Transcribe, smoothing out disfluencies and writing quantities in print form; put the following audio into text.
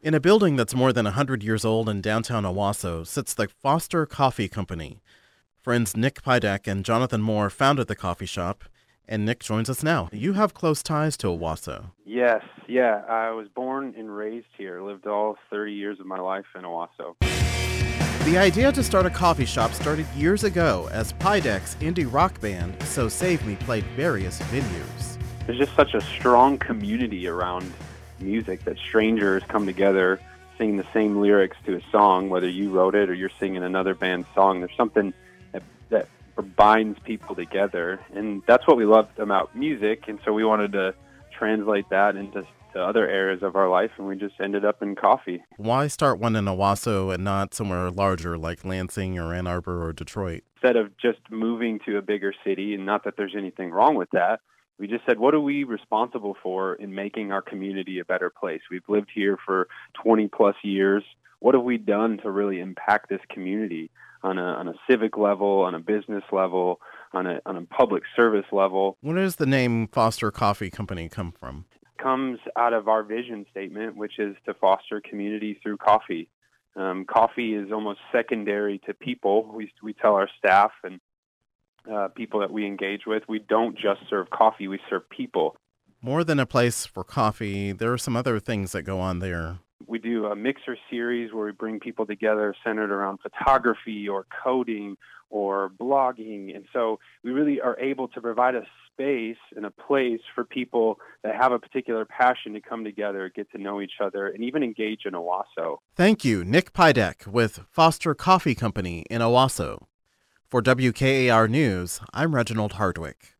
In a building that's more than 100 years old in downtown Owasso sits the Foster Coffee Company. Friends Nick Pidek and Jonathan Moore founded the coffee shop, and Nick joins us now. You have close ties to Owasso. Yes, yeah. I was born and raised here. Lived all 30 years of my life in Owasso. The idea to start a coffee shop started years ago as Pidek's indie rock band, So Save Me, played various venues. There's just such a strong community around music that strangers come together singing the same lyrics to a song, whether you wrote it or you're singing another band's song. There's something that binds people together, and that's what we loved about music, and so we wanted to translate that into other areas of our life, and we just ended up in coffee. Why start one in Owasso and not somewhere larger like Lansing or Ann Arbor or Detroit? Instead of just moving to a bigger city, and not that there's anything wrong with that, we just said, what are we responsible for in making our community a better place? We've lived here for 20 plus years. What have we done to really impact this community on a civic level, on a business level, on a public service level? Where does the name Foster Coffee Company come from? It comes out of our vision statement, which is to foster community through coffee. Coffee is almost secondary to people. We tell our staff and people that we engage with, we don't just serve coffee, we serve people. More than a place for coffee, there are some other things that go on there. We do a mixer series where we bring people together centered around photography or coding or blogging. And so we really are able to provide a space and a place for people that have a particular passion to come together, get to know each other, and even engage in Owasso. Thank you, Nick Pidek with Foster Coffee Company in Owasso. For WKAR News, I'm Reginald Hardwick.